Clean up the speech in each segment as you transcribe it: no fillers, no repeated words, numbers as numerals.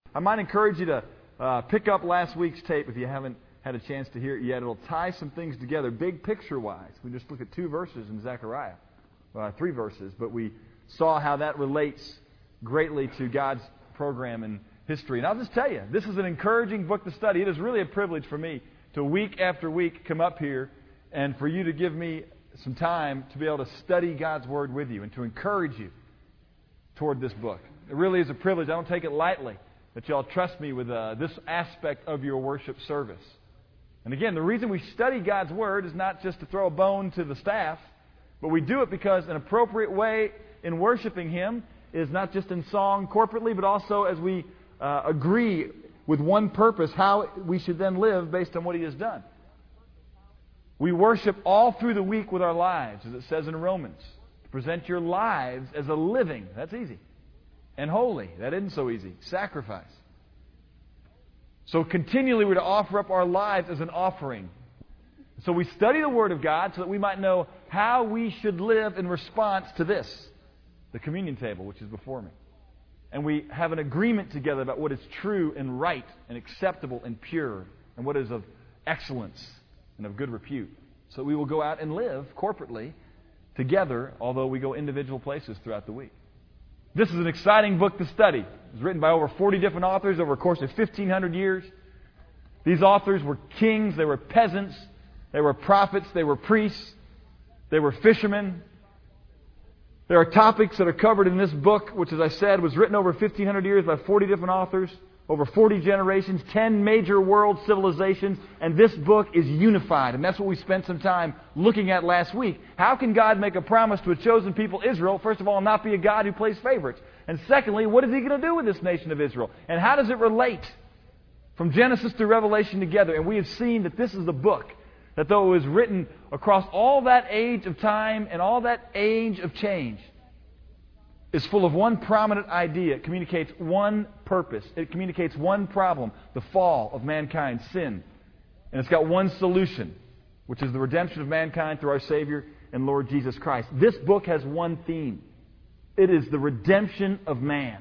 I might encourage you to pick up last week's tape if you haven't had a chance to hear it yet. It'll tie some things together, big picture-wise. We just look at 2 verses in Zechariah, 3 verses, but we saw how that relates greatly to God's program in history. And I'll just tell you, this is an encouraging book to study. It is really a privilege for me to week after week come up here and for you to give me some time to be able to study God's Word with you and to encourage you toward this book. It really is a privilege. I don't take it lightly that y'all trust me with this aspect of your worship service. And again, the reason we study God's Word is not just to throw a bone to the staff, but we do it because an appropriate way in worshiping Him is not just in song corporately, but also as we agree with one purpose, how we should then live based on what He has done. We worship all through the week with our lives, as it says in Romans. To present your lives as a living, that's easy, and holy, that isn't so easy, sacrifice. So continually we're to offer up our lives as an offering. So we study the Word of God so that we might know how we should live in response to this, the communion table, which is before me. And we have an agreement together about what is true and right and acceptable and pure and what is of excellence and of good repute. So we will go out and live corporately together, although we go individual places throughout the week. This is an exciting book to study. It was written by over 40 different authors over a course of 1,500 years. These authors were kings, they were peasants, they were prophets, they were priests, they were fishermen. There are topics that are covered in this book, which, as I said, was written over 1,500 years by 40 different authors, over 40 generations, 10 major world civilizations, and this book is unified. And that's what we spent some time looking at last week. How can God make a promise to a chosen people, Israel, first of all, not be a God who plays favorites? And secondly, what is He going to do with this nation of Israel? And how does it relate from Genesis to Revelation together? And we have seen that this is the book that, though it was written across all that age of time and all that age of change, is full of one prominent idea. It communicates one purpose. It communicates one problem, the fall of mankind, sin. And it's got one solution, which is the redemption of mankind through our Savior and Lord Jesus Christ. This book has one theme. It is the redemption of man.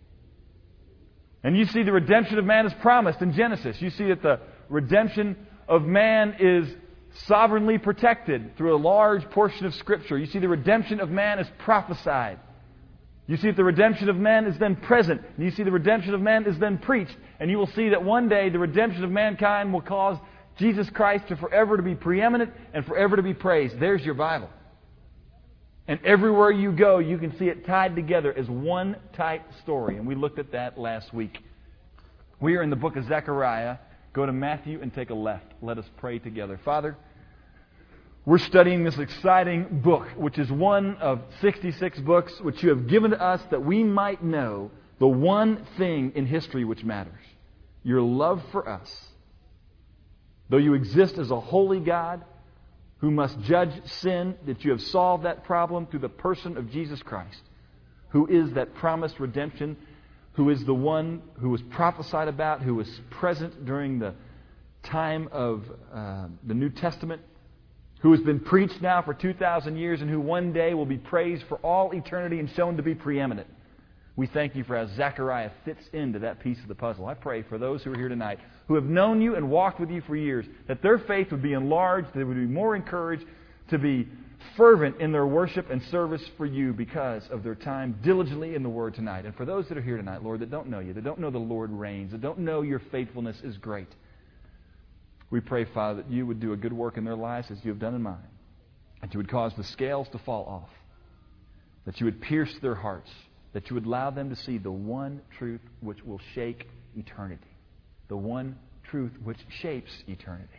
And you see the redemption of man is promised in Genesis. You see that the redemption of man is sovereignly protected through a large portion of Scripture. You see the redemption of man is prophesied. You see that the redemption of man is then present. And you see the redemption of man is then preached. And you will see that one day the redemption of mankind will cause Jesus Christ to forever to be preeminent and forever to be praised. There's your Bible. And everywhere you go, you can see it tied together as one tight story. And we looked at that last week. We are in the book of Zechariah. Go to Matthew and take a left. Let us pray together. Father, we're studying this exciting book, which is one of 66 books which you have given to us that we might know the one thing in history which matters. Your love for us. Though you exist as a holy God who must judge sin, that you have solved that problem through the person of Jesus Christ, who is that promised redemption, who is the one who was prophesied about, who was present during the time of the New Testament, who has been preached now for 2,000 years and who one day will be praised for all eternity and shown to be preeminent. We thank you for how Zechariah fits into that piece of the puzzle. I pray for those who are here tonight who have known you and walked with you for years, that their faith would be enlarged, that they would be more encouraged to be fervent in their worship and service for you because of their time diligently in the Word tonight. And for those that are here tonight, Lord, that don't know you, that don't know the Lord reigns, that don't know your faithfulness is great, we pray, Father, that you would do a good work in their lives as you have done in mine. That you would cause the scales to fall off. That you would pierce their hearts. That you would allow them to see the one truth which will shake eternity. The one truth which shapes eternity.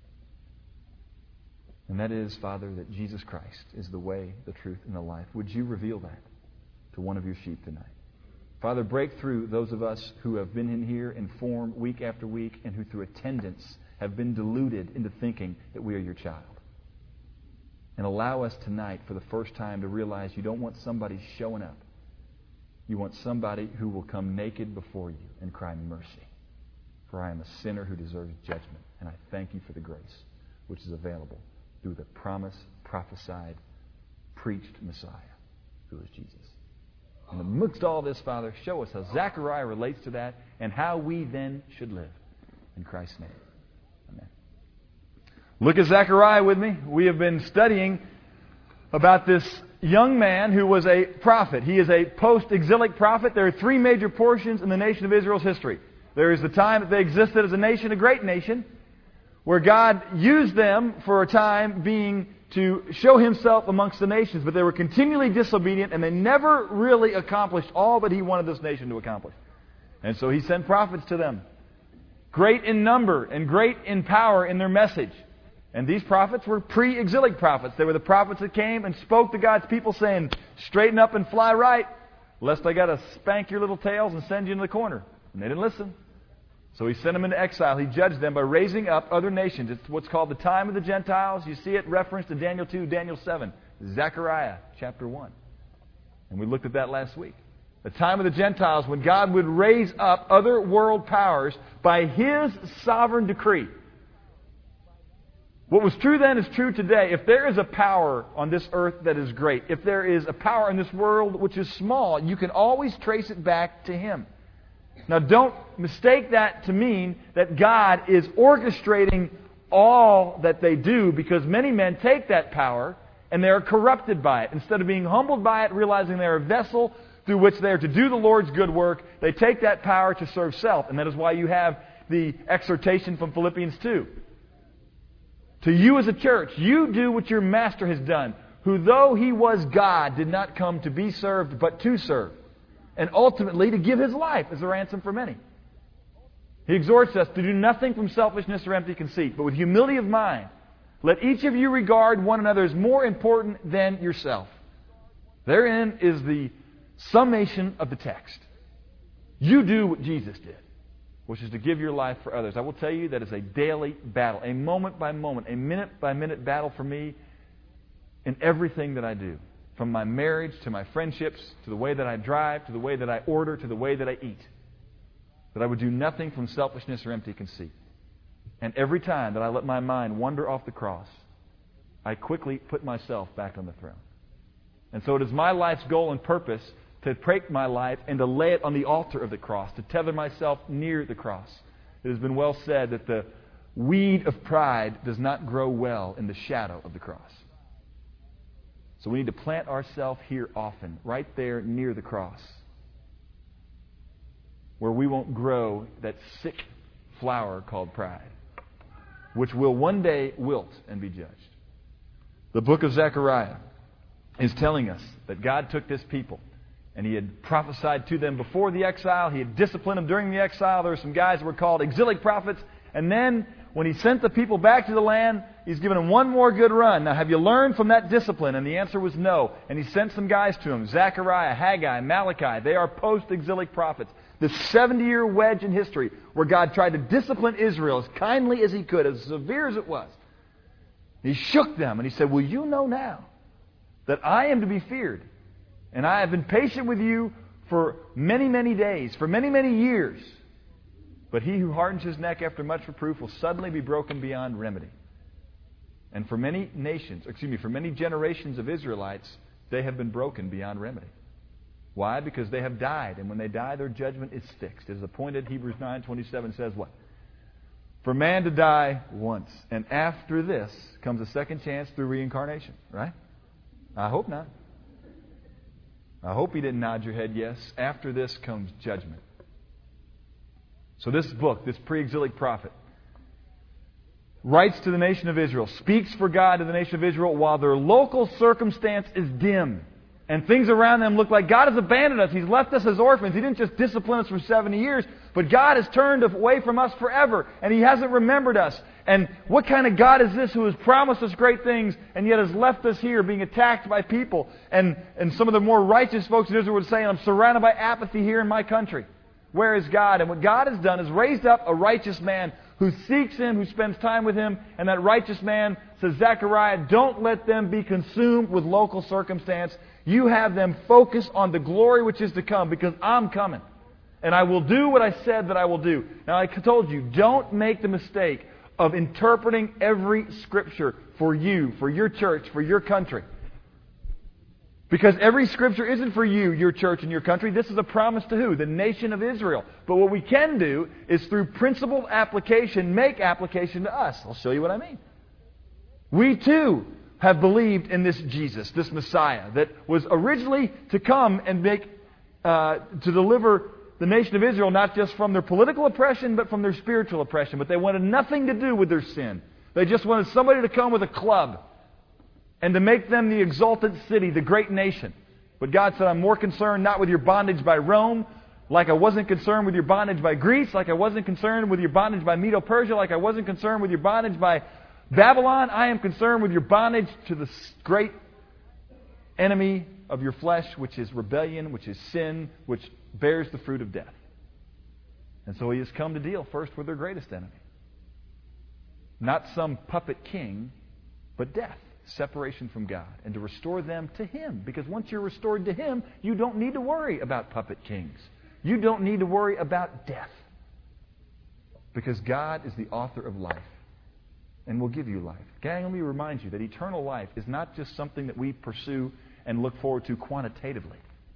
And that is, Father, that Jesus Christ is the way, the truth, and the life. Would you reveal that to one of your sheep tonight? Father, break through those of us who have been in here in form week after week and who through attendance have been deluded into thinking that we are your child. And allow us tonight for the first time to realize you don't want somebody showing up. You want somebody who will come naked before you and cry mercy. For I am a sinner who deserves judgment. And I thank you for the grace which is available through the promised, prophesied, preached Messiah, who is Jesus. And amongst all this, Father, show us how Zechariah relates to that and how we then should live. In Christ's name. Amen. Look at Zechariah with me. We have been studying about this young man who was a prophet. He is a post-exilic prophet. There are three major portions in the nation of Israel's history. There is the time that they existed as a nation, a great nation, where God used them for a time being to show Himself amongst the nations, but they were continually disobedient and they never really accomplished all that He wanted this nation to accomplish. And so He sent prophets to them, great in number and great in power in their message. And these prophets were pre-exilic prophets. They were the prophets that came and spoke to God's people saying, straighten up and fly right, lest I got to spank your little tails and send you into the corner. And they didn't listen. So He sent them into exile. He judged them by raising up other nations. It's what's called the time of the Gentiles. You see it referenced in Daniel 2, Daniel 7, Zechariah chapter 1. And we looked at that last week. The time of the Gentiles when God would raise up other world powers by His sovereign decree. What was true then is true today. If there is a power on this earth that is great, if there is a power in this world which is small, you can always trace it back to Him. Now don't mistake that to mean that God is orchestrating all that they do, because many men take that power and they are corrupted by it. Instead of being humbled by it, realizing they are a vessel through which they are to do the Lord's good work, they take that power to serve self. And that is why you have the exhortation from Philippians 2. To you as a church, you do what your Master has done, who though He was God, did not come to be served, but to serve, and ultimately to give His life as a ransom for many. He exhorts us to do nothing from selfishness or empty conceit, but with humility of mind, let each of you regard one another as more important than yourself. Therein is the summation of the text. You do what Jesus did, which is to give your life for others. I will tell you that is a daily battle, a moment by moment, a minute by minute battle for me in everything that I do. From my marriage to my friendships, to the way that I drive, to the way that I order, to the way that I eat. That I would do nothing from selfishness or empty conceit. And every time that I let my mind wander off the cross, I quickly put myself back on the throne. And so it is my life's goal and purpose to take my life and to lay it on the altar of the cross, to tether myself near the cross. It has been well said that the weed of pride does not grow well in the shadow of the cross. So we need to plant ourselves here often, right there near the cross, where we won't grow that sick flower called pride, which will one day wilt and be judged. The book of Zechariah is telling us that God took this people and He had prophesied to them before the exile. He had disciplined them during the exile. There were some guys that were called exilic prophets. And then when He sent the people back to the land, He's given them one more good run. Now, have you learned from that discipline? And the answer was no. And He sent some guys to them, Zechariah, Haggai, Malachi. They are post-exilic prophets. This 70-year wedge in history where God tried to discipline Israel as kindly as He could, as severe as it was. He shook them and He said, will you know now that I am to be feared? And I have been patient with you for many, many days, for many, many years. But he who hardens his neck after much reproof will suddenly be broken beyond remedy. And for many generations of Israelites, they have been broken beyond remedy. Why? Because they have died. And when they die, their judgment is fixed. It is appointed, Hebrews 9:27 says what? For man to die once. And after this comes a second chance through reincarnation. Right? I hope not. I hope you didn't nod your head yes. After this comes judgment. So this book, this pre-exilic prophet, writes to the nation of Israel, speaks for God to the nation of Israel while their local circumstance is dim. And things around them look like God has abandoned us. He's left us as orphans. He didn't just discipline us for 70 years, but God has turned away from us forever, and He hasn't remembered us. And what kind of God is this who has promised us great things and yet has left us here being attacked by people? And some of the more righteous folks in Israel would say, I'm surrounded by apathy here in my country. Where is God? And what God has done is raised up a righteous man who seeks Him, who spends time with Him. And that righteous man says, Zechariah, don't let them be consumed with local circumstance. You have them focus on the glory which is to come, because I'm coming. And I will do what I said that I will do. Now, I told you, don't make the mistake of interpreting every Scripture for you, for your church, for your country. Because every Scripture isn't for you, your church, and your country. This is a promise to who? The nation of Israel. But what we can do is through principled application, make application to us. I'll show you what I mean. We too have believed in this Jesus, this Messiah, that was originally to come and to deliver the nation of Israel not just from their political oppression, but from their spiritual oppression. But they wanted nothing to do with their sin. They just wanted somebody to come with a club and to make them the exalted city, the great nation. But God said, I'm more concerned not with your bondage by Rome, like I wasn't concerned with your bondage by Greece, like I wasn't concerned with your bondage by Medo-Persia, like I wasn't concerned with your bondage by Babylon. I am concerned with your bondage to the great enemy of your flesh, which is rebellion, which is sin, which bears the fruit of death. And so He has come to deal first with their greatest enemy. Not some puppet king, but death. Separation from God, and to restore them to Him. Because once you're restored to Him, you don't need to worry about puppet kings. You don't need to worry about death. Because God is the author of life and will give you life. Gang, let me remind you that eternal life is not just something that we pursue and look forward to quantitatively.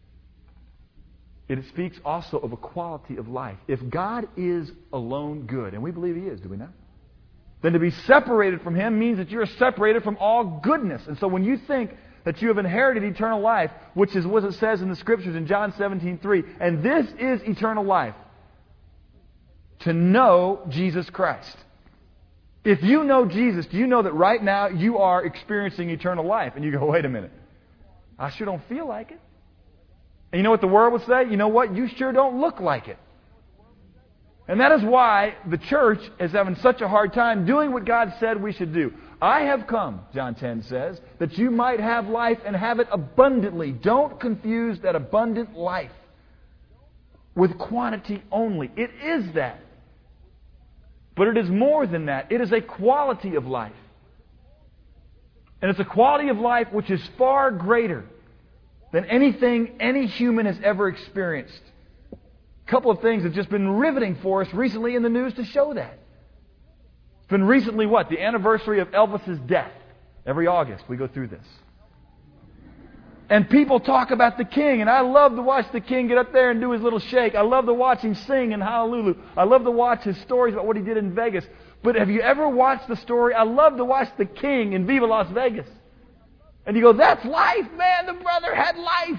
It speaks also of a quality of life. If God is alone good, and we believe He is, do we not? Then to be separated from Him means that you're separated from all goodness. And so when you think that you have inherited eternal life, which is what it says in the Scriptures in John 17:3, and this is eternal life, to know Jesus Christ. If you know Jesus, do you know that right now you are experiencing eternal life? And you go, wait a minute, I sure don't feel like it. And you know what the world would say? You know what? You sure don't look like it. And that is why the church is having such a hard time doing what God said we should do. I have come, John 10 says, that you might have life and have it abundantly. Don't confuse that abundant life with quantity only. It is that. But it is more than that. It is a quality of life. And it's a quality of life which is far greater than anything any human has ever experienced. A couple of things have just been riveting for us recently in the news to show that. It's been recently what? The anniversary of Elvis's death. Every August we go through this. And people talk about the King, and I love to watch the King get up there and do his little shake. I love to watch him sing in Honolulu. I love to watch his stories about what he did in Vegas. But have you ever watched the story? I love to watch the King in Viva Las Vegas. And you go, that's life, man. The brother had life.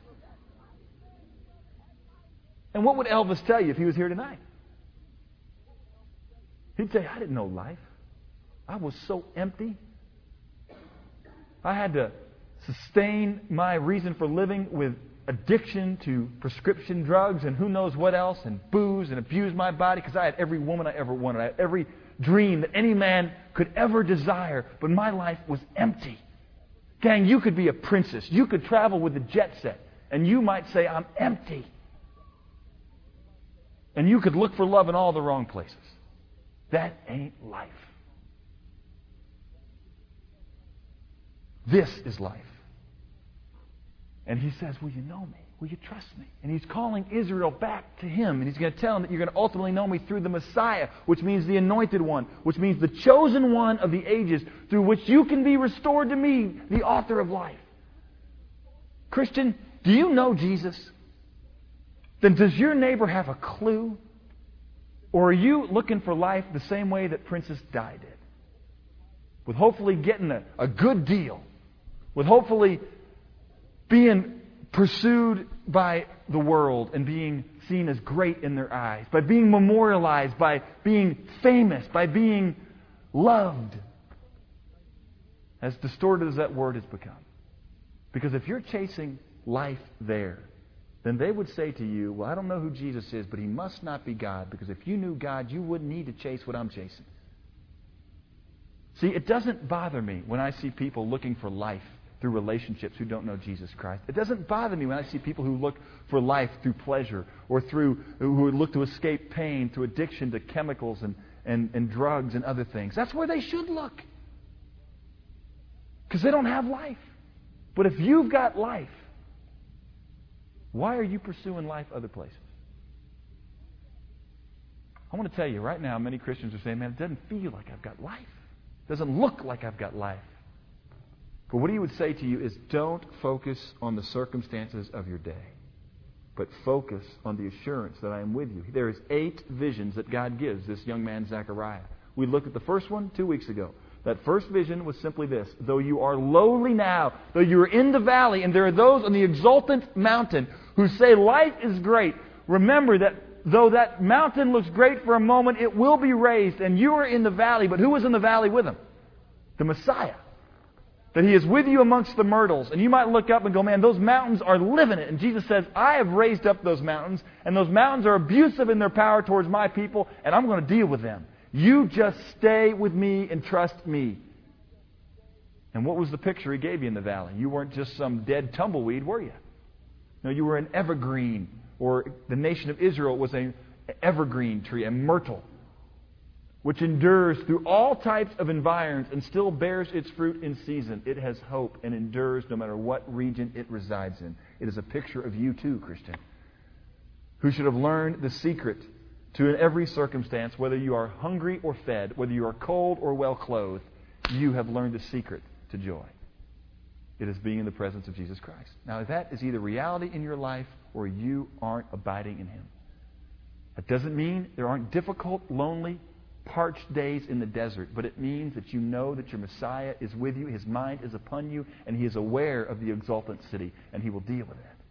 And what would Elvis tell you if he was here tonight? He'd say, I didn't know life. I was so empty. I had to sustain my reason for living with addiction to prescription drugs and who knows what else, and booze, and abuse my body because I had every woman I ever wanted. I had every dream that any man could ever desire, but my life was empty. Gang, you could be a princess. You could travel with the jet set, and you might say, I'm empty. And you could look for love in all the wrong places. That ain't life. This is life. And He says, will you know me? Will you trust me? And He's calling Israel back to Him. And He's going to tell them that you're going to ultimately know me through the Messiah, which means the anointed one, which means the chosen one of the ages, through which you can be restored to me, the author of life. Christian, do you know Jesus? Then does your neighbor have a clue? Or are you looking for life the same way that Princess Di did? With hopefully getting a good deal. With hopefully being pursued by the world and being seen as great in their eyes. By being memorialized, by being famous, by being loved. As distorted as that word has become. Because if you're chasing life there, then they would say to you, well, I don't know who Jesus is, but He must not be God, because if you knew God, you wouldn't need to chase what I'm chasing. See, it doesn't bother me when I see people looking for life through relationships who don't know Jesus Christ. It doesn't bother me when I see people who look for life through pleasure, or who look to escape pain through addiction to chemicals and drugs and other things. That's where they should look. Because they don't have life. But if you've got life, why are you pursuing life other places? I want to tell you right now, many Christians are saying, man, it doesn't feel like I've got life. It doesn't look like I've got life. But what he would say to you is, don't focus on the circumstances of your day, but focus on the assurance that I am with you. There is 8 visions that God gives this young man Zechariah. We looked at the first one 2 weeks ago. That first vision was simply this: though you are lowly now, though you are in the valley, and there are those on the exultant mountain who say life is great, remember that though that mountain looks great for a moment, it will be raised, and you are in the valley. But who was in the valley with him? The Messiah. That He is with you amongst the myrtles. And you might look up and go, man, those mountains are living it. And Jesus says, I have raised up those mountains, and those mountains are abusive in their power towards my people, and I'm going to deal with them. You just stay with me and trust me. And what was the picture He gave you in the valley? You weren't just some dead tumbleweed, were you? No, you were an evergreen, or the nation of Israel was an evergreen tree, a myrtle, which endures through all types of environs and still bears its fruit in season. It has hope and endures no matter what region it resides in. It is a picture of you too, Christian, who should have learned the secret to, in every circumstance, whether you are hungry or fed, whether you are cold or well clothed, you have learned the secret to joy. It is being in the presence of Jesus Christ. Now, that is either reality in your life or you aren't abiding in Him. That doesn't mean there aren't difficult, lonely, parched days in the desert, but it means that you know that your Messiah is with you, His mind is upon you, and He is aware of the exultant city, and He will deal with that.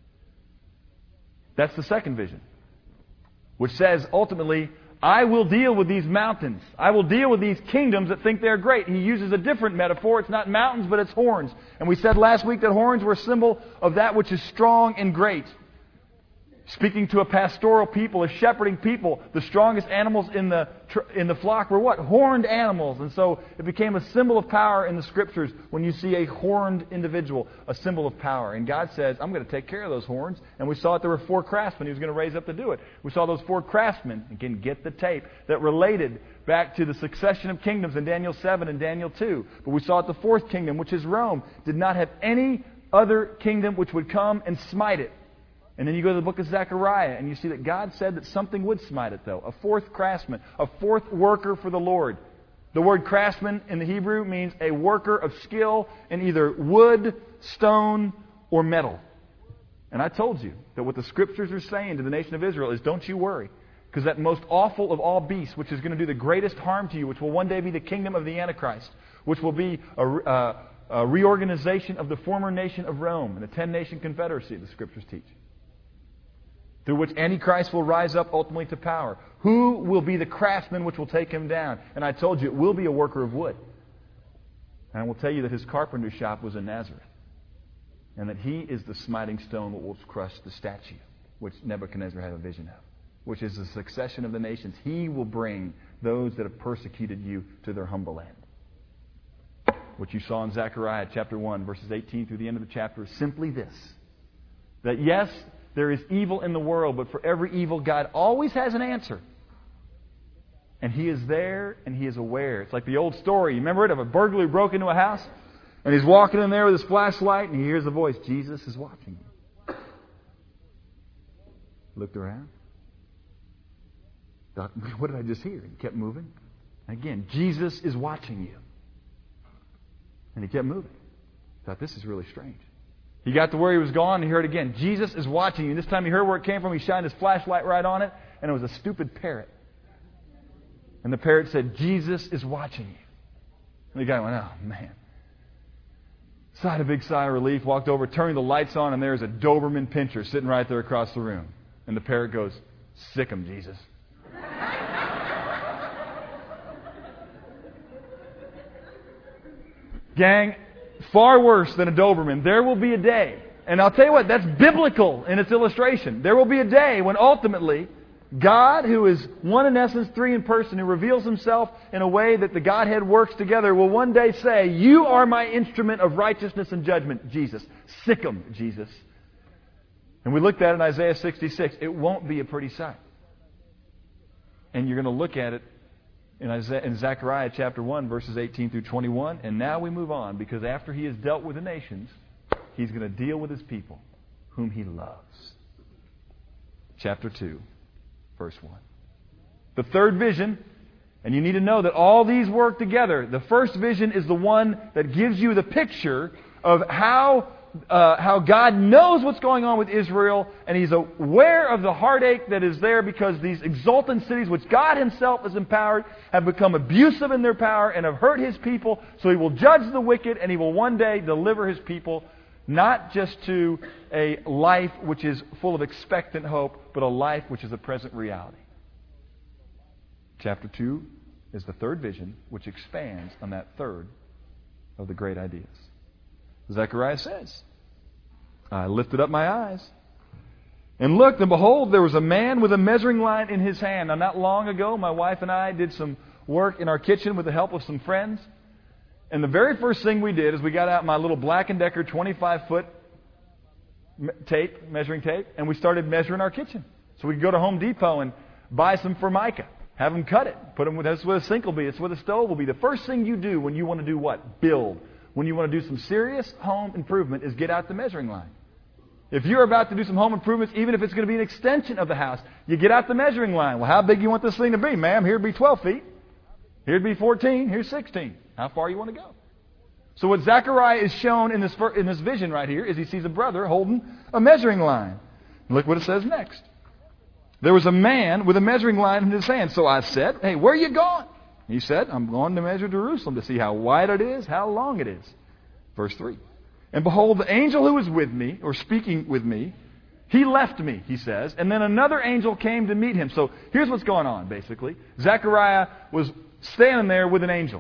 That's the second vision, which says, ultimately, I will deal with these mountains. I will deal with these kingdoms that think they're great. He uses a different metaphor. It's not mountains, but it's horns. And we said last week that horns were a symbol of that which is strong and great. Speaking to a pastoral people, a shepherding people, the strongest animals in the flock were what? Horned animals. And so it became a symbol of power in the Scriptures when you see a horned individual, a symbol of power. And God says, I'm going to take care of those horns. And we saw that there were 4 craftsmen He was going to raise up to do it. We saw those 4 craftsmen, again, get the tape, that related back to the succession of kingdoms in Daniel 7 and Daniel 2. But we saw that the 4th kingdom, which is Rome, did not have any other kingdom which would come and smite it. And then you go to the book of Zechariah, and you see that God said that something would smite it, though. A 4th craftsman, a 4th worker for the Lord. The word craftsman in the Hebrew means a worker of skill in either wood, stone, or metal. And I told you that what the Scriptures are saying to the nation of Israel is, don't you worry. Because that most awful of all beasts, which is going to do the greatest harm to you, which will one day be the kingdom of the Antichrist, which will be a reorganization of the former nation of Rome, and a 10-nation confederacy, the Scriptures teach, through which Antichrist will rise up ultimately to power. Who will be the craftsman which will take him down? And I told you, it will be a worker of wood. And I will tell you that his carpenter shop was in Nazareth. And that he is the smiting stone that will crush the statue, which Nebuchadnezzar had a vision of, which is the succession of the nations. He will bring those that have persecuted you to their humble end. What you saw in Zechariah chapter 1, verses 18 through the end of the chapter is simply this. That yes, there is evil in the world, but for every evil, God always has an answer. And He is there, and He is aware. It's like the old story. You remember it, of a burglar who broke into a house? And he's walking in there with his flashlight, and he hears a voice. Jesus is watching you. Looked around. Thought, what did I just hear? He kept moving. Again, Jesus is watching you. And he kept moving. Thought, this is really strange. He got to where he was gone, and he heard again, Jesus is watching you. And this time he heard where it came from. He shined his flashlight right on it, and it was a stupid parrot. And the parrot said, Jesus is watching you. And the guy went, oh, man. Sighed a big sigh of relief, walked over, turned the lights on, and there's a Doberman Pinscher sitting right there across the room. And the parrot goes, sick him, Jesus. Gang, far worse than a Doberman. There will be a day, and I'll tell you what, that's biblical in its illustration. There will be a day when ultimately God, who is one in essence, three in person, who reveals Himself in a way that the Godhead works together, will one day say, you are my instrument of righteousness and judgment, Jesus. Sick 'em, Jesus. And we looked at it in Isaiah 66. It won't be a pretty sight. And you're going to look at it in Zechariah chapter 1, verses 18 through 21. And now we move on, because after He has dealt with the nations, He's going to deal with His people, whom He loves. Chapter 2. Verse 1. The third vision, and you need to know that all these work together. The first vision is the one that gives you the picture of how God knows what's going on with Israel, and He's aware of the heartache that is there because these exultant cities, which God Himself has empowered, have become abusive in their power and have hurt His people. So He will judge the wicked, and He will one day deliver His people, not just to a life which is full of expectant hope, but a life which is a present reality. Chapter 2 is the third vision, which expands on that third of the great ideas. Zechariah says, I lifted up my eyes and looked, and behold, there was a man with a measuring line in his hand. Now, not long ago, my wife and I did some work in our kitchen with the help of some friends. And the very first thing we did is we got out my little Black & Decker 25-foot measuring tape, and we started measuring our kitchen. So we could go to Home Depot and buy some Formica, have them cut it, put them with, that's where a sink will be, it's where the stove will be. The first thing you do when you want to do what? Build. When you want to do some serious home improvement is get out the measuring line. If you're about to do some home improvements, even if it's going to be an extension of the house, you get out the measuring line. Well, how big do you want this thing to be, ma'am? Here'd be 12 feet. Here'd be 14. Here's 16. How far you want to go? So what Zechariah is shown in this vision right here is he sees a brother holding a measuring line. Look what it says next. There was a man with a measuring line in his hand. So I said, hey, where are you going? He said, I'm going to measure Jerusalem to see how wide it is, how long it is. Verse 3. And behold, the angel who was with me, or speaking with me, he left me, he says, and then another angel came to meet him. So here's what's going on, basically. Zechariah was standing there with an angel.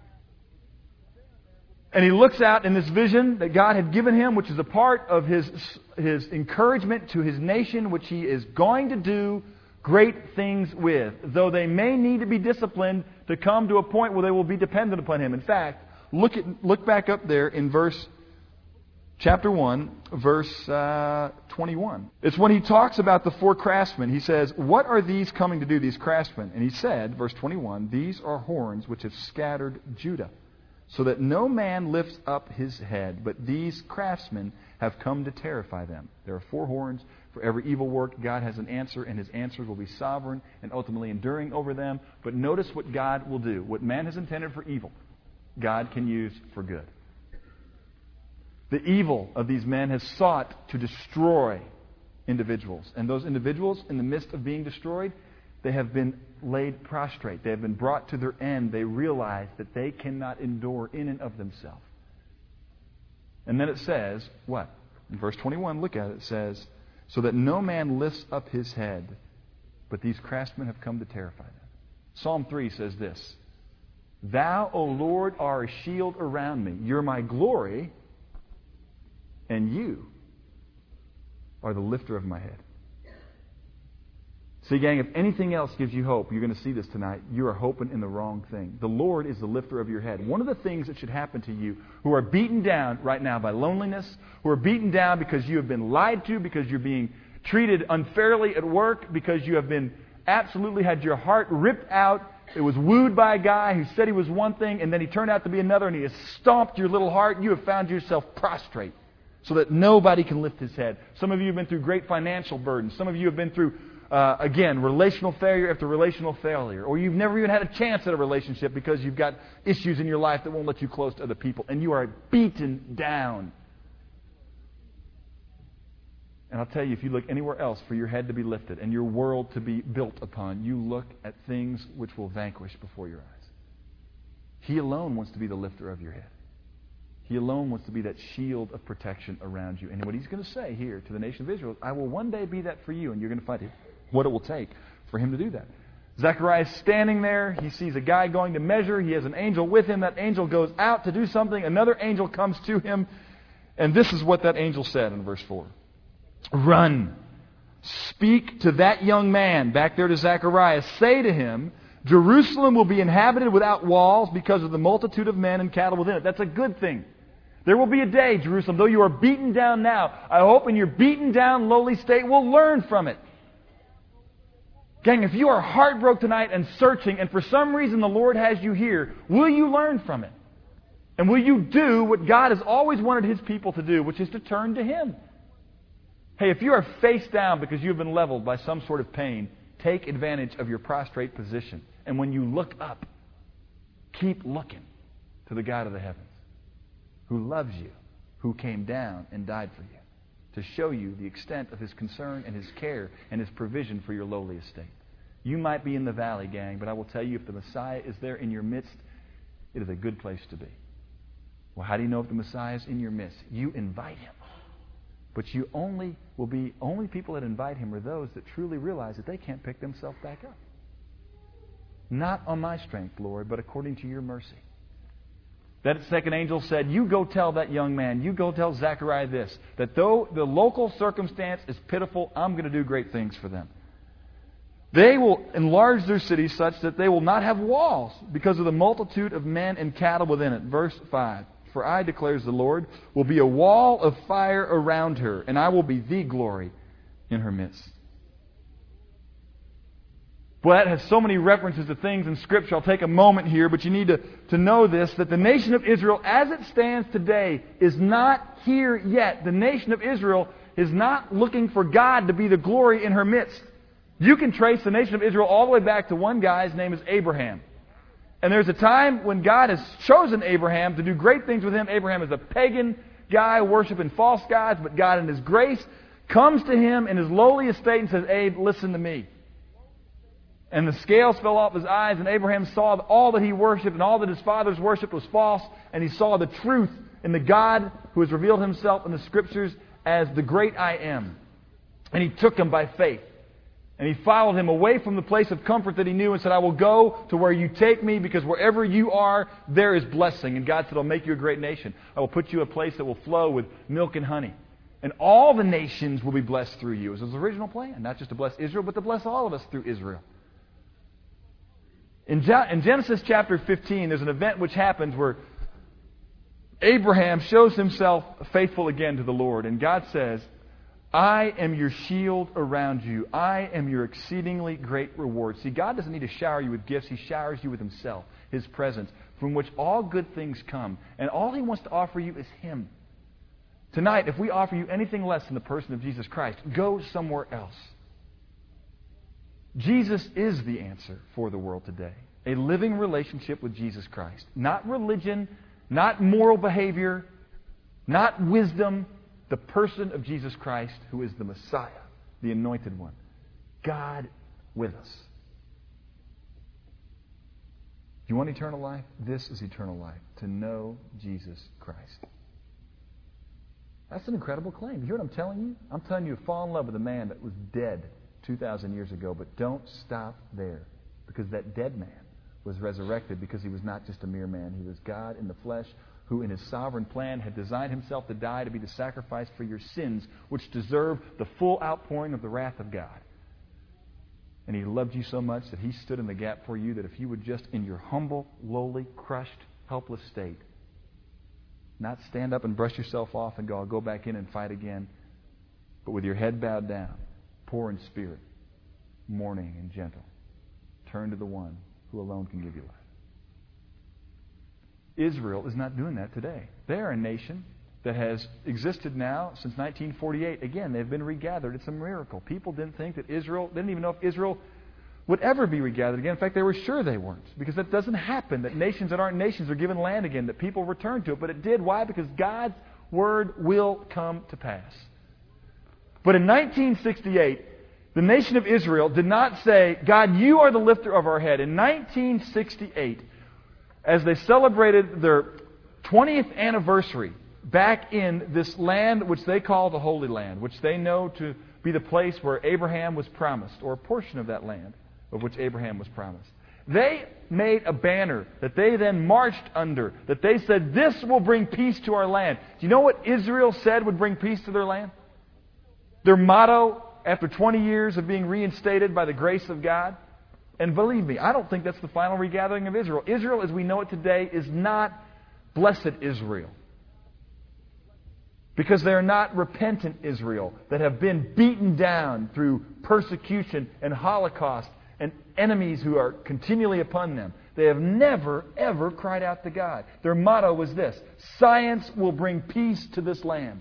And he looks out in this vision that God had given him, which is a part of his encouragement to his nation, which he is going to do great things with, though they may need to be disciplined to come to a point where they will be dependent upon Him. In fact, look back up there in chapter 1, verse 21. It's when he talks about the 4 craftsmen. He says, what are these coming to do, these craftsmen? And he said, verse 21, these are horns which have scattered Judah, so that no man lifts up his head, but these craftsmen have come to terrify them. There are 4 horns. For every evil work, God has an answer, and His answers will be sovereign and ultimately enduring over them. But notice what God will do. What man has intended for evil, God can use for good. The evil of these men has sought to destroy individuals. And those individuals, in the midst of being destroyed, they have been laid prostrate. They have been brought to their end. They realize that they cannot endure in and of themselves. And then it says, what? In verse 21, look at it. It says, so that no man lifts up his head, but these craftsmen have come to terrify them. Psalm 3 says this, Thou, O Lord, are a shield around me. You're my glory, and you are the lifter of my head. See, gang, if anything else gives you hope, you're going to see this tonight, you are hoping in the wrong thing. The Lord is the lifter of your head. One of the things that should happen to you who are beaten down right now by loneliness, who are beaten down because you have been lied to, because you're being treated unfairly at work, because you have been absolutely had your heart ripped out. It was wooed by a guy who said he was one thing, and then he turned out to be another, and he has stomped your little heart. You have found yourself prostrate so that nobody can lift his head. Some of you have been through great financial burdens. Some of you have been through again, relational failure after relational failure. Or you've never even had a chance at a relationship because you've got issues in your life that won't let you close to other people. And you are beaten down. And I'll tell you, if you look anywhere else for your head to be lifted and your world to be built upon, you look at things which will vanquish before your eyes. He alone wants to be the lifter of your head. He alone wants to be that shield of protection around you. And what He's going to say here to the nation of Israel is, I will one day be that for you, and you're going to find it. What it will take for Him to do that. Zechariah is standing there. He sees a guy going to measure. He has an angel with him. That angel goes out to do something. Another angel comes to him. And this is what that angel said in verse 4. Run. Speak to that young man back there to Zechariah. Say to him, Jerusalem will be inhabited without walls because of the multitude of men and cattle within it. That's a good thing. There will be a day, Jerusalem, though you are beaten down now, I hope in your beaten down, lowly state will learn from it. Gang, if you are heartbroken tonight and searching, and for some reason the Lord has you here, will you learn from it? And will you do what God has always wanted His people to do, which is to turn to Him? Hey, if you are face down because you have been leveled by some sort of pain, take advantage of your prostrate position. And when you look up, keep looking to the God of the heavens, who loves you, who came down and died for you, to show you the extent of His concern and His care and His provision for your lowly estate. You might be in the valley, gang, but I will tell you, if the Messiah is there in your midst, it is a good place to be. Well, how do you know if the Messiah is in your midst? You invite Him. But only people that invite Him are those that truly realize that they can't pick themselves back up. Not on my strength, Lord, but according to your mercy. That second angel said, you go tell that young man, you go tell Zechariah this, that though the local circumstance is pitiful, I'm going to do great things for them. They will enlarge their city such that they will not have walls because of the multitude of men and cattle within it. Verse 5. For I, declares the Lord, will be a wall of fire around her, and I will be the glory in her midst. Well, that has so many references to things in Scripture. I'll take a moment here, but you need to know this, that the nation of Israel, as it stands today, is not here yet. The nation of Israel is not looking for God to be the glory in her midst. You can trace the nation of Israel all the way back to one guy. His name is Abraham. And there's a time when God has chosen Abraham to do great things with him. Abraham is a pagan guy worshiping false gods, but God in His grace comes to him in his lowly estate and says, Abe, listen to me. And the scales fell off his eyes, and Abraham saw that all that he worshipped and all that his fathers worshipped was false, and he saw the truth in the God who has revealed Himself in the Scriptures as the great I Am. And he took him by faith. And he followed him away from the place of comfort that he knew and said, I will go to where you take me, because wherever you are, there is blessing. And God said, I'll make you a great nation. I will put you in a place that will flow with milk and honey. And all the nations will be blessed through you. It was His original plan, not just to bless Israel, but to bless all of us through Israel. In Genesis chapter 15, there's an event which happens where Abraham shows himself faithful again to the Lord. And God says, I am your shield around you. I am your exceedingly great reward. See, God doesn't need to shower you with gifts. He showers you with Himself, His presence, from which all good things come. And all He wants to offer you is Him. Tonight, if we offer you anything less than the person of Jesus Christ, go somewhere else. Jesus is the answer for the world today. A living relationship with Jesus Christ. Not religion, not moral behavior, not wisdom. The person of Jesus Christ, who is the Messiah, the Anointed One. God with us. You want eternal life? This is eternal life. To know Jesus Christ. That's an incredible claim. You hear what I'm telling you? I'm telling you to fall in love with a man that was dead 2,000 years ago. But don't stop there. Because that dead man was resurrected because he was not just a mere man. He was God in the flesh, who in His sovereign plan had designed Himself to die to be the sacrifice for your sins, which deserve the full outpouring of the wrath of God. And He loved you so much that He stood in the gap for you, that if you would just, in your humble, lowly, crushed, helpless state, not stand up and brush yourself off and go, I'll go back in and fight again, but with your head bowed down, poor in spirit, mourning and gentle, turn to the One who alone can give you life. Israel is not doing that today. They are a nation that has existed now since 1948. Again, they've been regathered. It's a miracle. People didn't think that Israel, they didn't even know if Israel would ever be regathered again. In fact, they were sure they weren't. Because that doesn't happen, that nations that aren't nations are given land again, that people return to it. But it did. Why? Because God's Word will come to pass. But in 1968, the nation of Israel did not say, God, you are the lifter of our head. In 1968, as they celebrated their 20th anniversary back in this land which they call the Holy Land, which they know to be the place where Abraham was promised, or a portion of that land of which Abraham was promised. They made a banner that they then marched under, that they said, this will bring peace to our land. Do you know what Israel said would bring peace to their land? Their motto, after 20 years of being reinstated by the grace of God. And believe me, I don't think that's the final regathering of Israel. Israel, as we know it today, is not blessed Israel. Because they are not repentant Israel that have been beaten down through persecution and Holocaust and enemies who are continually upon them. They have never, ever cried out to God. Their motto was this: science will bring peace to this land.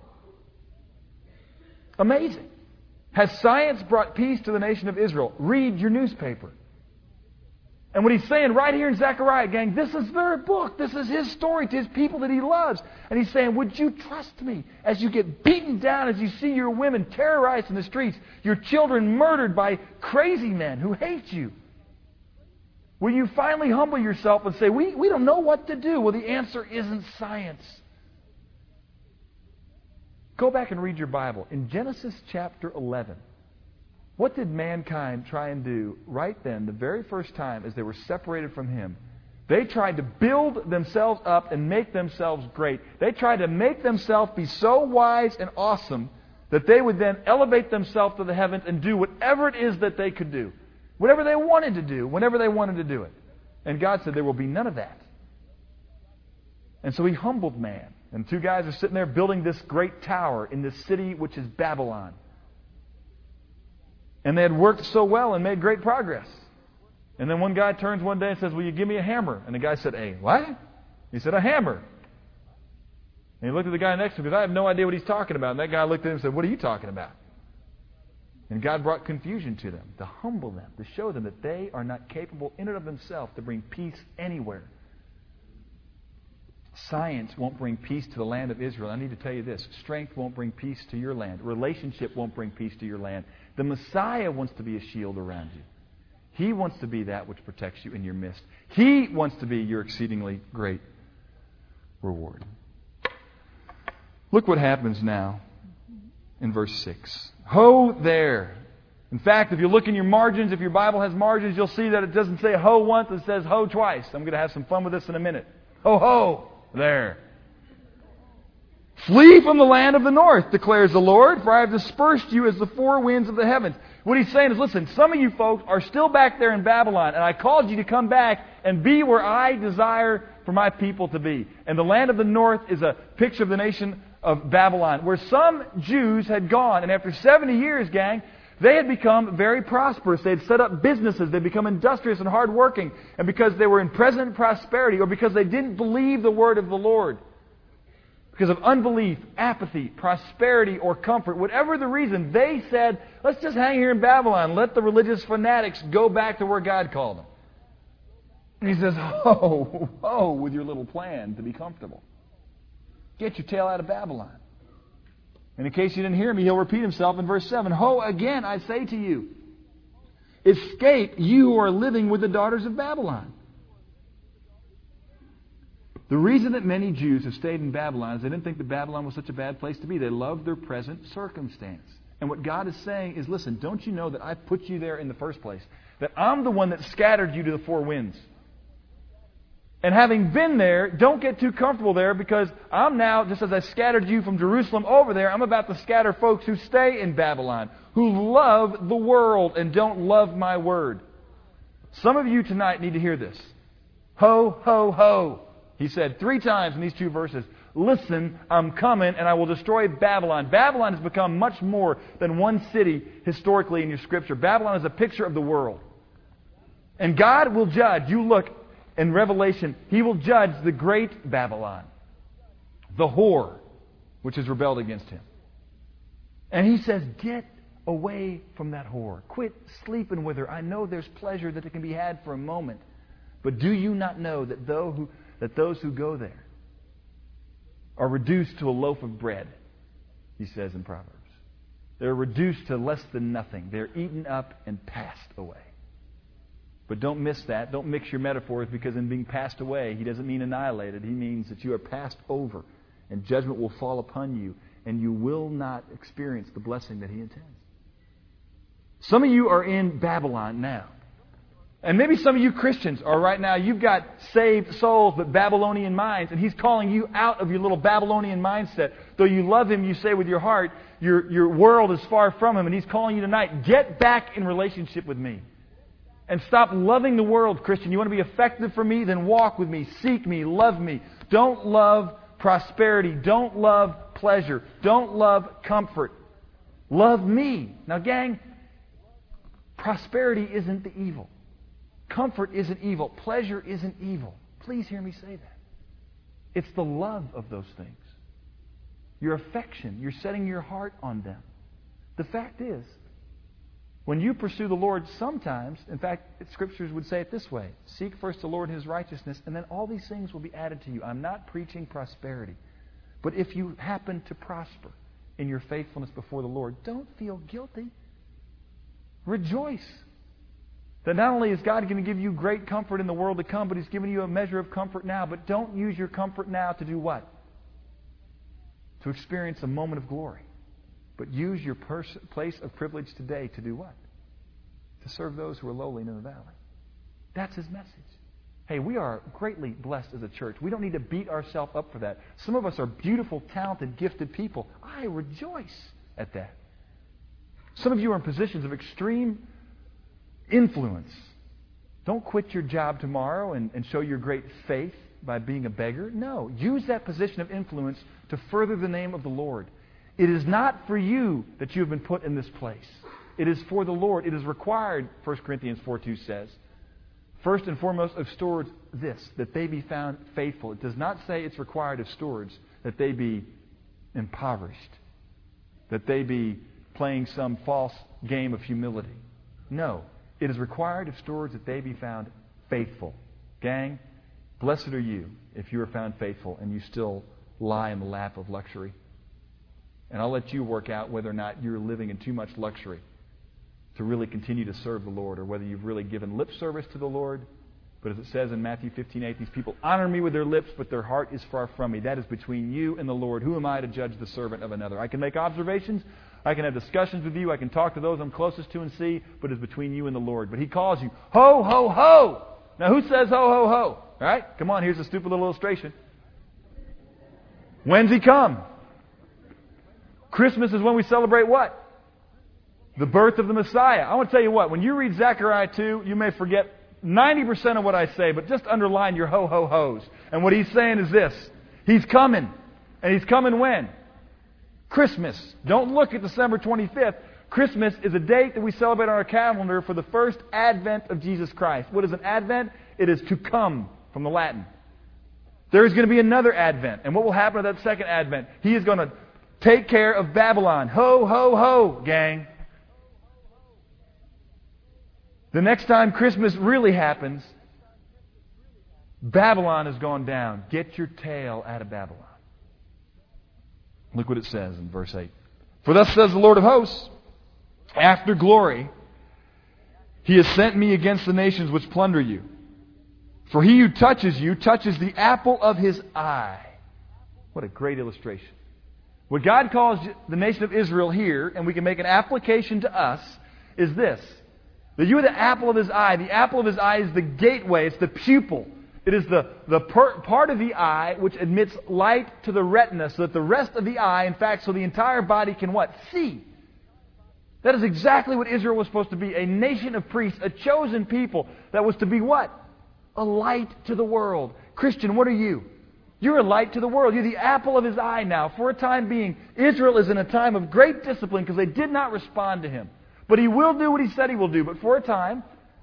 Amazing. Has science brought peace to the nation of Israel? Read your newspaper. And what he's saying right here in Zechariah, gang, this is their book. This is his story to his people that he loves. And he's saying, would you trust me as you get beaten down, as you see your women terrorized in the streets, your children murdered by crazy men who hate you? Will you finally humble yourself and say, we don't know what to do? Well, the answer isn't science. Go back and read your Bible. In Genesis chapter 11, what did mankind try and do right then, the very first time as they were separated from Him? They tried to build themselves up and make themselves great. They tried to make themselves be so wise and awesome that they would then elevate themselves to the heavens and do whatever it is that they could do. Whatever they wanted to do, whenever they wanted to do it. And God said, there will be none of that. And so He humbled man. And two guys are sitting there building this great tower in this city which is Babylon. And they had worked so well and made great progress. And then one guy turns one day and says, will you give me a hammer? And the guy said, "A what?" He said, "A hammer." And he looked at the guy next to him because I have no idea what he's talking about. And that guy looked at him and said, "What are you talking about?" And God brought confusion to them, to humble them, to show them that they are not capable in and of themselves to bring peace anywhere. Science won't bring peace to the land of Israel. I need to tell you this. Strength won't bring peace to your land. Relationship won't bring peace to your land. The Messiah wants to be a shield around you. He wants to be that which protects you in your midst. He wants to be your exceedingly great reward. Look what happens now in verse 6. Ho there. In fact, if you look in your margins, if your Bible has margins, you'll see that it doesn't say ho once, it says ho twice. I'm going to have some fun with this in a minute. Ho, ho, there. Flee from the land of the north, declares the Lord, for I have dispersed you as the four winds of the heavens. What He's saying is, listen, some of you folks are still back there in Babylon, and I called you to come back and be where I desire for my people to be. And the land of the north is a picture of the nation of Babylon, where some Jews had gone, and after 70 years, gang, they had become very prosperous. They had set up businesses. They had become industrious and hardworking. And because they were in present prosperity, or because they didn't believe the word of the Lord, because of unbelief, apathy, prosperity, or comfort, whatever the reason, they said, let's just hang here in Babylon. Let the religious fanatics go back to where God called them. And He says, ho, with your little plan to be comfortable. Get your tail out of Babylon. And in case you didn't hear me, He'll repeat Himself in verse 7. Ho, again, I say to you, escape, you who are living with the daughters of Babylon. The reason that many Jews have stayed in Babylon is they didn't think that Babylon was such a bad place to be. They loved their present circumstance. And what God is saying is, listen, don't you know that I put you there in the first place? That I'm the one that scattered you to the four winds. And having been there, don't get too comfortable there, because I'm now, just as I scattered you from Jerusalem over there, I'm about to scatter folks who stay in Babylon, who love the world and don't love my word. Some of you tonight need to hear this. Ho, ho, ho. He said 3 times in these 2 verses, listen, I'm coming and I will destroy Babylon. Babylon has become much more than one city historically in your Scripture. Babylon is a picture of the world. And God will judge. You look in Revelation, He will judge the great Babylon, the whore, which has rebelled against Him. And He says, get away from that whore. Quit sleeping with her. I know there's pleasure that can be had for a moment. But do you not know that those who go there are reduced to a loaf of bread, He says in Proverbs. They're reduced to less than nothing. They're eaten up and passed away. But don't miss that. Don't mix your metaphors, because in being passed away, He doesn't mean annihilated. He means that you are passed over, and judgment will fall upon you, and you will not experience the blessing that He intends. Some of you are in Babylon now. And maybe some of you Christians are right now, you've got saved souls but Babylonian minds, and He's calling you out of your little Babylonian mindset. Though you love Him, you say with your heart, your world is far from Him, and He's calling you tonight, get back in relationship with me. And stop loving the world, Christian. You want to be effective for me? Then walk with me, seek me, love me. Don't love prosperity. Don't love pleasure. Don't love comfort. Love me. Now, gang, prosperity isn't the evil. Comfort isn't evil. Pleasure isn't evil. Please hear me say that. It's the love of those things. Your affection. You're setting your heart on them. The fact is, When you pursue the Lord, sometimes, in fact, Scriptures would say it this way: seek first the Lord and His righteousness, and then all these things will be added to you. I'm not preaching prosperity. But if you happen to prosper in your faithfulness before the Lord, don't feel guilty. Rejoice that not only is God going to give you great comfort in the world to come, but He's given you a measure of comfort now. But don't use your comfort now to do what? To experience a moment of glory. But use your place of privilege today to do what? To serve those who are lowly in the valley. That's His message. Hey, we are greatly blessed as a church. We don't need to beat ourselves up for that. Some of us are beautiful, talented, gifted people. I rejoice at that. Some of you are in positions of extreme influence. Don't quit your job tomorrow and show your great faith by being a beggar. No, use that position of influence to further the name of the Lord. It is not for you that you have been put in this place. It is for the Lord. It is required, 1 Corinthians 4:2 says, first and foremost of stewards this, that they be found faithful. It does not say it's required of stewards that they be impoverished, that they be playing some false game of humility. No, it is required of stewards that they be found faithful. Gang, blessed are you if you are found faithful and you still lie in the lap of luxury. And I'll let you work out whether or not you're living in too much luxury to really continue to serve the Lord, or whether you've really given lip service to the Lord. But as it says in Matthew 15:8, these people honor me with their lips, but their heart is far from me. That is between you and the Lord. Who am I to judge the servant of another? I can make observations, I can have discussions with you, I can talk to those I'm closest to and see, but it's between you and the Lord. But He calls you, ho, ho, ho! Now who says ho, ho, ho? All right, come on, here's a stupid little illustration. When's He come? Christmas is when we celebrate what? The birth of the Messiah. I want to tell you what, when you read Zechariah 2, you may forget 90% of what I say, but just underline your ho-ho-hos. And what he's saying is this: He's coming. And He's coming when? Christmas. Don't look at December 25th. Christmas is a date that we celebrate on our calendar for the first advent of Jesus Christ. What is an advent? It is to come, from the Latin. There is going to be another advent. And what will happen at that second advent? He is going to take care of Babylon. Ho, ho, ho, gang. The next time Christmas really happens, Babylon has gone down. Get your tail out of Babylon. Look what it says in verse 8. For thus says the Lord of hosts, after glory, He has sent me against the nations which plunder you. For he who touches you touches the apple of His eye. What a great illustration. What God calls the nation of Israel here, and we can make an application to us, is this: that you are the apple of His eye. The apple of His eye is the gateway. It's the pupil. It is the part of the eye which admits light to the retina, so that the rest of the eye, in fact, so the entire body can what? See. That is exactly what Israel was supposed to be. A nation of priests, a chosen people that was to be what? A light to the world. Christian, what are you? You're a light to the world. You're the apple of His eye now. For a time being, Israel is in a time of great discipline because they did not respond to Him. But He will do what He said He will do. But for a time,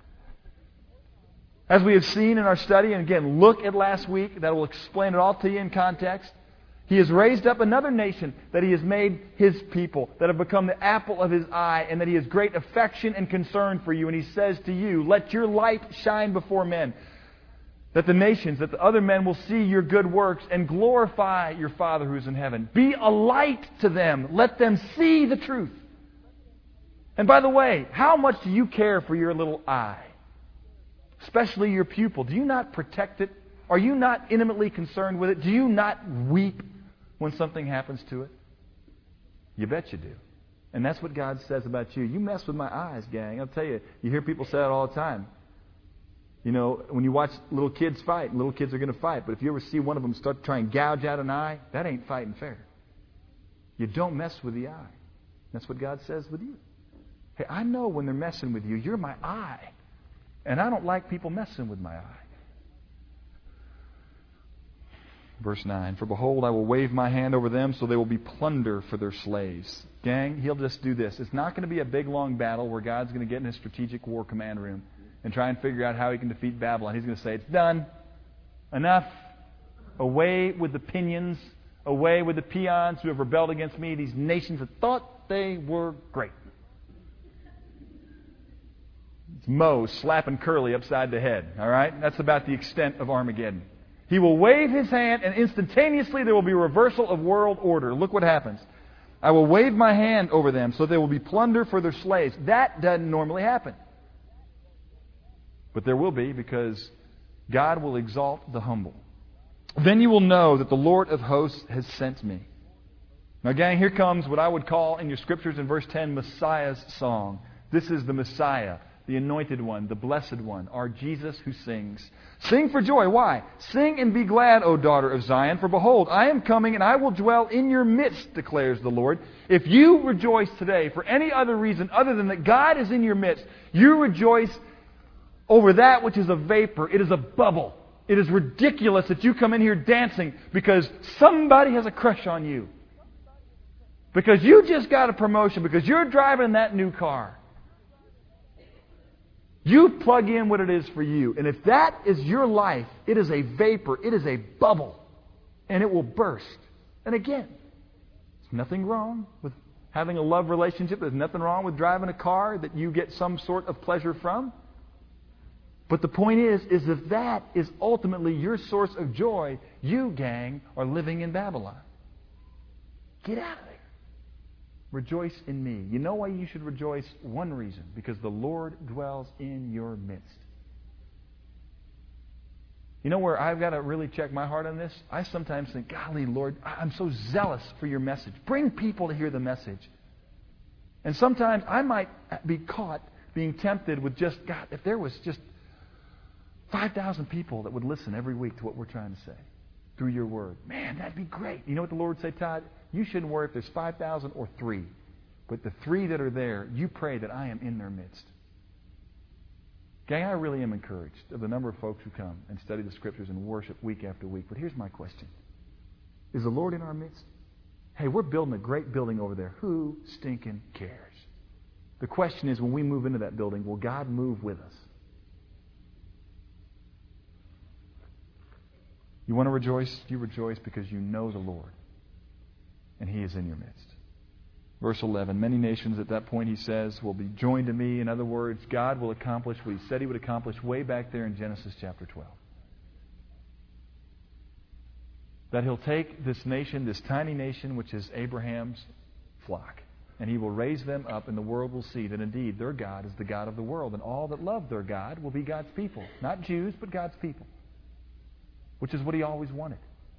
as we have seen in our study, and again, look at last week, that will explain it all to you in context. He has raised up another nation that He has made His people, that have become the apple of His eye, and that He has great affection and concern for you. And He says to you, let your light shine before men, that the nations, that the other men will see your good works and glorify your Father who is in heaven. Be a light to them. Let them see the truth. And by the way, how much do you care for your little eye? Especially your pupil. Do you not protect it? Are you not intimately concerned with it? Do you not weep when something happens to it? You bet you do. And that's what God says about you. You mess with my eyes, gang. I'll tell you, you hear people say that all the time. You know, when you watch little kids fight, little kids are going to fight. But if you ever see one of them start to try and gouge out an eye, that ain't fighting fair. You don't mess with the eye. That's what God says with you. Hey, I know when they're messing with you, you're my eye. And I don't like people messing with my eye. Verse 9, for behold, I will wave my hand over them, so they will be plunder for their slaves. Gang, He'll just do this. It's not going to be a big, long battle where God's going to get in His strategic war command room and try and figure out how He can defeat Babylon. He's going to say, it's done. Enough. Away with the pinions. Away with the peons who have rebelled against me. These nations that thought they were great. It's Mo slapping Curly upside the head. All right? That's about the extent of Armageddon. He will wave His hand, and instantaneously there will be a reversal of world order. Look what happens. I will wave my hand over them so there will be plunder for their slaves. That doesn't normally happen. But there will be, because God will exalt the humble. Then you will know that the Lord of hosts has sent me. Now, gang, here comes what I would call in your scriptures in verse 10, Messiah's song. This is the Messiah, the anointed one, the blessed one, our Jesus who sings. Sing for joy. Why? Sing and be glad, O daughter of Zion, for behold, I am coming and I will dwell in your midst, declares the Lord. If you rejoice today for any other reason other than that God is in your midst, you rejoice over that which is a vapor. It is a bubble. It is ridiculous that you come in here dancing because somebody has a crush on you. Because you just got a promotion. Because you're driving that new car. You plug in what it is for you. And if that is your life, it is a vapor. It is a bubble. And it will burst. And again, there's nothing wrong with having a love relationship. There's nothing wrong with driving a car that you get some sort of pleasure from. But the point is if that is ultimately your source of joy, you, gang, are living in Babylon. Get out of there. Rejoice in me. You know why you should rejoice? One reason. Because the Lord dwells in your midst. You know where I've got to really check my heart on this? I sometimes think, golly, Lord, I'm so zealous for your message. Bring people to hear the message. And sometimes I might be caught being tempted with just, God, if there was just 5,000 people that would listen every week to what we're trying to say through your word. Man, that'd be great. You know what the Lord would say, Todd? You shouldn't worry if there's 5,000 or 3. But the 3 that are there, you pray that I am in their midst. Gang, I really am encouraged of the number of folks who come and study the Scriptures and worship week after week. But here's my question. Is the Lord in our midst? Hey, we're building a great building over there. Who stinking cares? The question is, when we move into that building, will God move with us? You want to rejoice? You rejoice because you know the Lord. And He is in your midst. Verse 11, many nations at that point, he says, will be joined to me. In other words, God will accomplish what He said He would accomplish way back there in Genesis chapter 12. That He'll take this nation, this tiny nation, which is Abraham's flock, and He will raise them up, and the world will see that indeed their God is the God of the world, and all that love their God will be God's people. Not Jews, but God's people. Which is what He always wanted.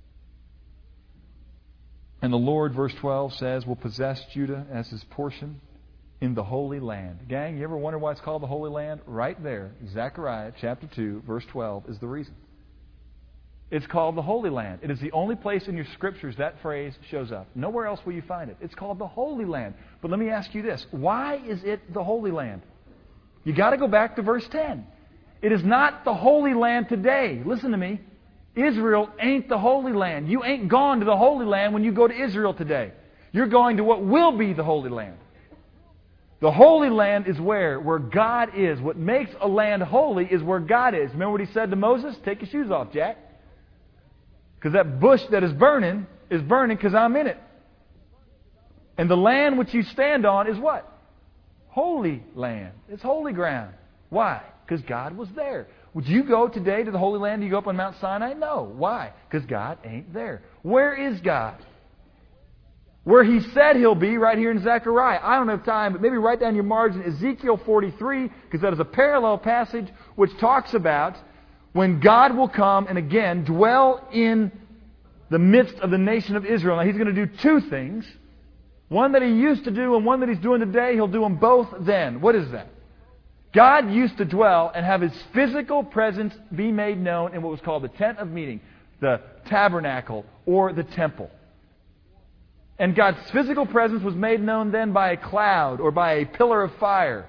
And the Lord, verse 12 says, will possess Judah as His portion in the Holy Land. Gang, you ever wonder why it's called the Holy Land? Right there, Zechariah chapter 2, verse 12 is the reason. It's called the Holy Land. It is the only place in your Scriptures that phrase shows up. Nowhere else will you find it. It's called the Holy Land. But let me ask you this. Why is it the Holy Land? You got to go back to verse 10. It is not the Holy Land today. Listen to me. Israel ain't the Holy Land. You ain't gone to the Holy Land when you go to Israel today. You're going to what will be the Holy Land. The Holy Land is where God is. What makes a land holy is where God is. Remember what He said to Moses? Take your shoes off, Jack. Because that bush that is burning because I'm in it. And the land which you stand on is what? Holy land. It's holy ground. Why? Because God was there. Would you go today to the Holy Land? Do you go up on Mount Sinai? No. Why? Because God ain't there. Where is God? Where He said He'll be, right here in Zechariah. I don't have time, but maybe write down your margin Ezekiel 43, because that is a parallel passage which talks about when God will come and again dwell in the midst of the nation of Israel. Now He's going to do 2 things. One that He used to do and one that He's doing today. He'll do them both then. What is that? God used to dwell and have His physical presence be made known in what was called the tent of meeting, the tabernacle, or the temple. And God's physical presence was made known then by a cloud or by a pillar of fire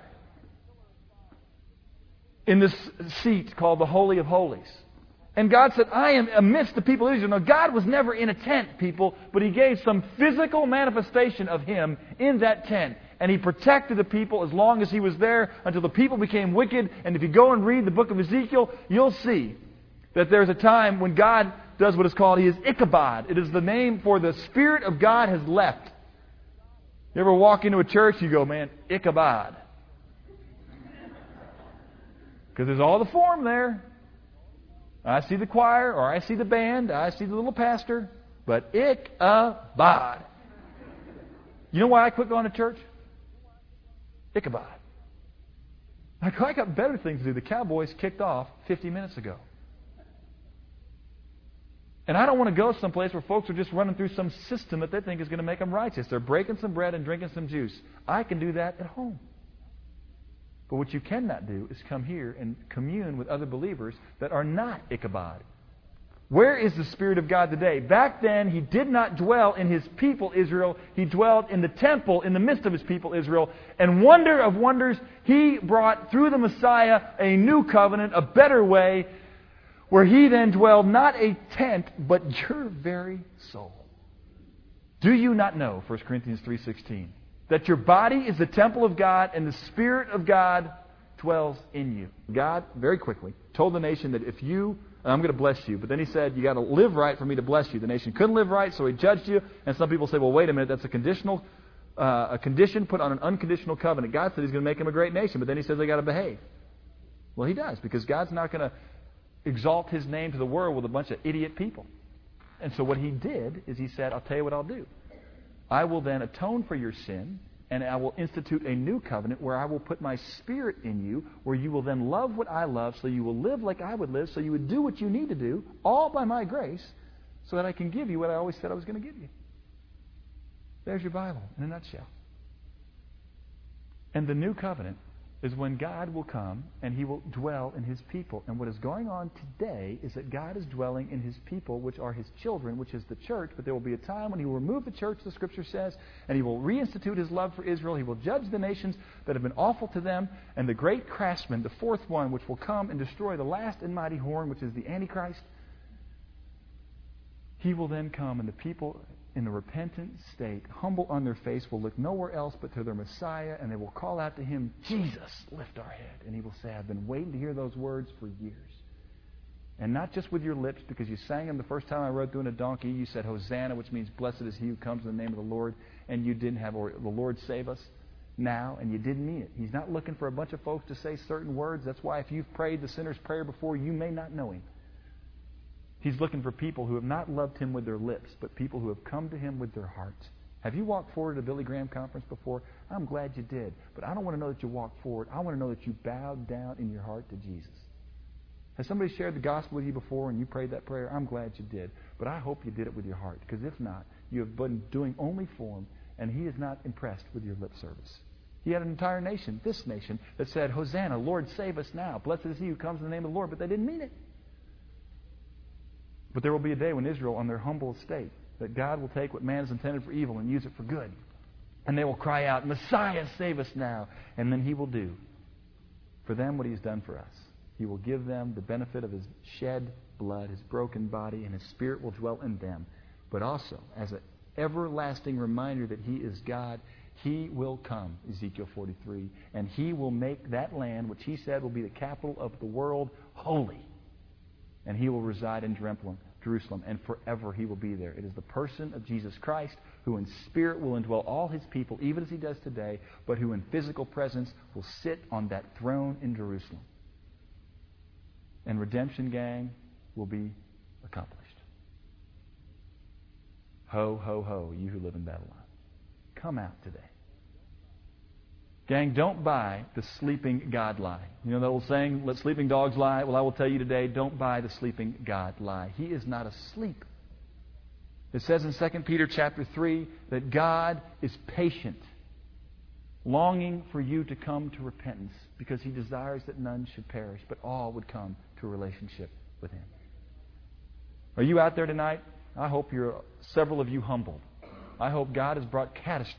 in this seat called the Holy of Holies. And God said, I am amidst the people of Israel. Now, God was never in a tent, people, but He gave some physical manifestation of Him in that tent. And He protected the people as long as He was there until the people became wicked. And if you go and read the book of Ezekiel, you'll see that there's a time when God does what is called, He is Ichabod. It is the name for the Spirit of God has left. You ever walk into a church, you go, man, Ichabod. Because there's all the form there. I see the choir, or I see the band, I see the little pastor, but Ichabod. You know why I quit going to church? Ichabod. I got better things to do. The Cowboys kicked off 50 minutes ago. And I don't want to go someplace where folks are just running through some system that they think is going to make them righteous. They're breaking some bread and drinking some juice. I can do that at home. But what you cannot do is come here and commune with other believers that are not Ichabod. Where is the Spirit of God today? Back then, He did not dwell in His people Israel. He dwelled in the temple in the midst of His people Israel. And wonder of wonders, He brought through the Messiah a new covenant, a better way, where He then dwelled not a tent, but your very soul. Do you not know, 1 Corinthians 3:16, that your body is the temple of God and the Spirit of God dwells in you? God, very quickly, told the nation that if you, I'm going to bless you, but then He said, you got to live right for me to bless you. The nation couldn't live right, so He judged you. And some people say, well, wait a minute, that's a condition put on an unconditional covenant. God said He's going to make them a great nation, but then He says they got to behave. Well, He does, because God's not going to exalt His name to the world with a bunch of idiot people. And so what He did is He said, I'll tell you what I'll do. I will then atone for your sin, and I will institute a new covenant where I will put my Spirit in you, where you will then love what I love, so you will live like I would live, so you would do what you need to do, all by my grace, so that I can give you what I always said I was going to give you. There's your Bible in a nutshell. And the new covenant is when God will come and He will dwell in His people. And what is going on today is that God is dwelling in His people, which are His children, which is the church. But there will be a time when He will remove the church, the Scripture says, and He will reinstitute His love for Israel. He will judge the nations that have been awful to them. And the great craftsman, the fourth one, which will come and destroy the last and mighty horn, which is the Antichrist, He will then come, and the people in the repentant state, humble on their face, will look nowhere else but to their Messiah, and they will call out to Him, Jesus, lift our head. And He will say, I've been waiting to hear those words for years. And not just with your lips, because you sang them the first time I rode through in a donkey. You said, Hosanna, which means blessed is he who comes in the name of the Lord. And you didn't have, or the Lord save us now, and you didn't mean it. He's not looking for a bunch of folks to say certain words. That's why if you've prayed the sinner's prayer before, you may not know Him. He's looking for people who have not loved Him with their lips, but people who have come to Him with their hearts. Have you walked forward at a Billy Graham conference before? I'm glad you did. But I don't want to know that you walked forward. I want to know that you bowed down in your heart to Jesus. Has somebody shared the gospel with you before and you prayed that prayer? I'm glad you did. But I hope you did it with your heart. Because if not, you have been doing only form, and He is not impressed with your lip service. He had an entire nation, this nation, that said, Hosanna, Lord, save us now. Blessed is he who comes in the name of the Lord. But they didn't mean it. But there will be a day when Israel, on their humble estate, that God will take what man has intended for evil and use it for good. And they will cry out, Messiah, save us now. And then He will do for them what He's done for us. He will give them the benefit of His shed blood, His broken body, and His Spirit will dwell in them. But also, as an everlasting reminder that He is God, He will come, Ezekiel 43, and He will make that land, which He said will be the capital of the world, holy. And He will reside in Jerusalem, and forever He will be there. It is the person of Jesus Christ who in spirit will indwell all His people, even as He does today, but who in physical presence will sit on that throne in Jerusalem. And redemption, gang, will be accomplished. Ho, ho, ho, you who live in Babylon. Come out today. Gang, don't buy the sleeping God lie. You know the old saying, let sleeping dogs lie? Well, I will tell you today, don't buy the sleeping God lie. He is not asleep. It says in 2 Peter chapter 3 that God is patient, longing for you to come to repentance, because He desires that none should perish, but all would come to a relationship with Him. Are you out there tonight? I hope several of you humbled. I hope God has brought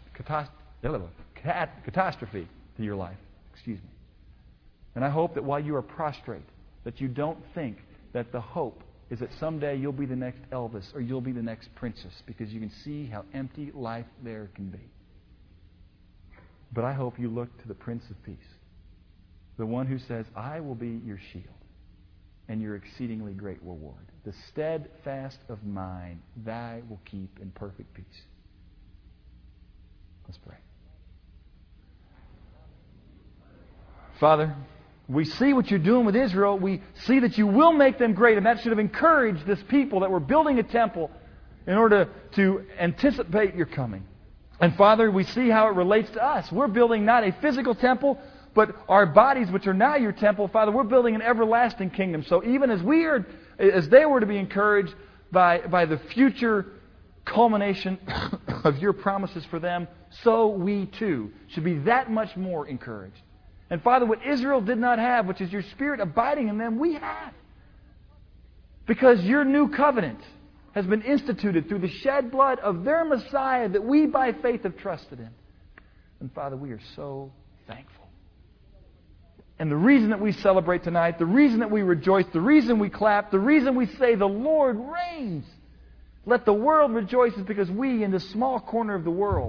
catastrophe to your life. Excuse me. And I hope that while you are prostrate, that you don't think that the hope is that someday you'll be the next Elvis or you'll be the next princess, because you can see how empty life there can be. But I hope you look to the Prince of Peace, the one who says, I will be your shield and your exceedingly great reward. The steadfast of mind, thy will keep in perfect peace. Let's pray. Father, We see what you're doing with Israel. We see that you will make them great. And that should have encouraged this people that were building a temple in order to anticipate your coming. And Father, we see how it relates to us. We're building not a physical temple, but our bodies, which are now your temple. Father, we're building an everlasting kingdom. So even as they were to be encouraged by the future culmination of your promises for them, so we too should be that much more encouraged. And Father, what Israel did not have, which is your Spirit abiding in them, we have. Because your new covenant has been instituted through the shed blood of their Messiah that we by faith have trusted in. And Father, we are so thankful. And the reason that we celebrate tonight, the reason that we rejoice, the reason we clap, the reason we say the Lord reigns, let the world rejoice, is because we in this small corner of the world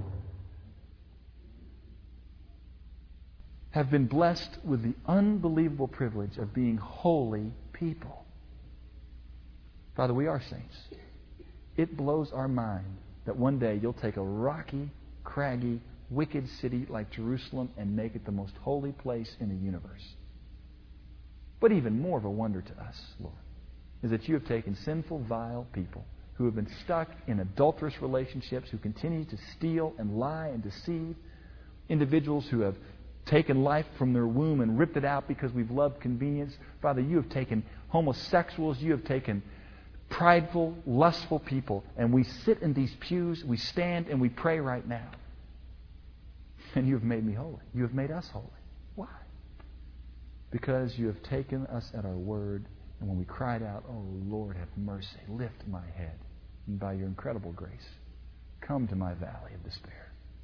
have been blessed with the unbelievable privilege of being holy people. Father, we are saints. It blows our mind that one day you'll take a rocky, craggy, wicked city like Jerusalem and make it the most holy place in the universe. But even more of a wonder to us, Lord, is that you have taken sinful, vile people who have been stuck in adulterous relationships, who continue to steal and lie and deceive, individuals who have taken life from their womb and ripped it out because we've loved convenience. Father, you have taken homosexuals, you have taken prideful, lustful people, and we sit in these pews, we stand and we pray right now. And you have made me holy. You have made us holy. Why? Because you have taken us at our word, and when we cried out, "Oh Lord, have mercy, lift my head," and by your incredible grace, come to my valley of despair.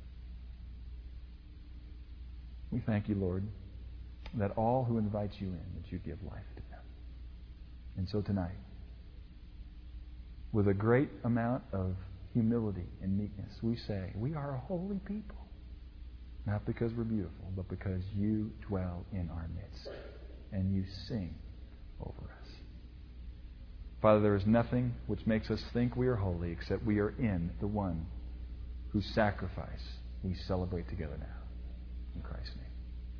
We thank you, Lord, that all who invite you in, that you give life to them. And so tonight, with a great amount of humility and meekness, we say, we are a holy people. Not because we're beautiful, but because you dwell in our midst and you sing over us. Father, there is nothing which makes us think we are holy except we are in the one whose sacrifice we celebrate together now. In Christ's name.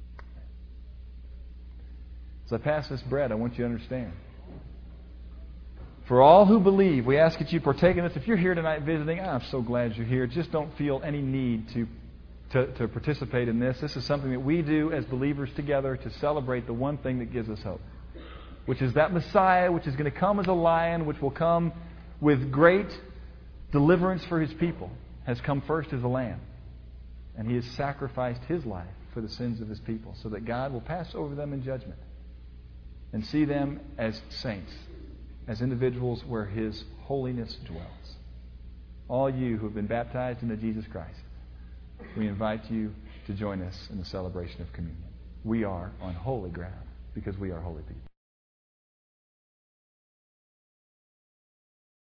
As I pass this bread, I want you to understand. For all who believe, we ask that you partake in this. If you're here tonight visiting, I'm so glad you're here. Just don't feel any need to participate in this. This is something that we do as believers together to celebrate the one thing that gives us hope, which is that Messiah, which is going to come as a lion, which will come with great deliverance for His people, has come first as a lamb. And He has sacrificed His life for the sins of His people so that God will pass over them in judgment and see them as saints, as individuals where His holiness dwells. All you who have been baptized into Jesus Christ, we invite you to join us in the celebration of communion. We are on holy ground because we are holy people.